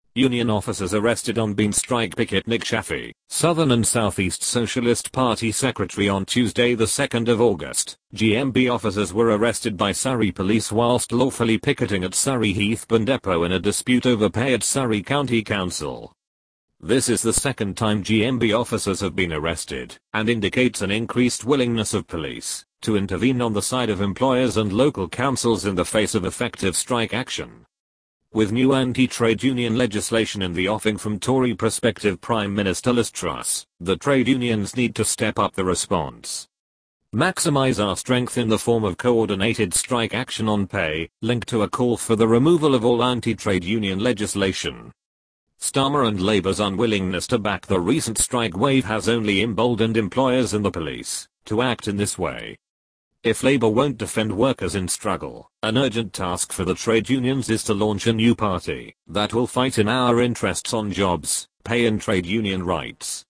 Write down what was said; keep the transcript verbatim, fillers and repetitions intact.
Union officers arrested on Bean strike picket. Nick Shafee, Southern and Southeast Socialist Party Secretary. On Tuesday the second of August, G M B officers were arrested by Surrey police whilst lawfully picketing at Surrey Heathburn Depot in a dispute over pay at Surrey County Council. This is the second time G M B officers have been arrested, and indicates an increased willingness of police to intervene on the side of employers and local councils in the face of effective strike action. With new anti-trade union legislation in the offing from Tory prospective Prime Minister Liz Truss, the trade unions need to step up the response. Maximize our strength in the form of coordinated strike action on pay, linked to a call for the removal of all anti-trade union legislation. Starmer and Labour's unwillingness to back the recent strike wave has only emboldened employers and the police to act in this way. If Labour won't defend workers in struggle, an urgent task for the trade unions is to launch a new party that will fight in our interests on jobs, pay and trade union rights.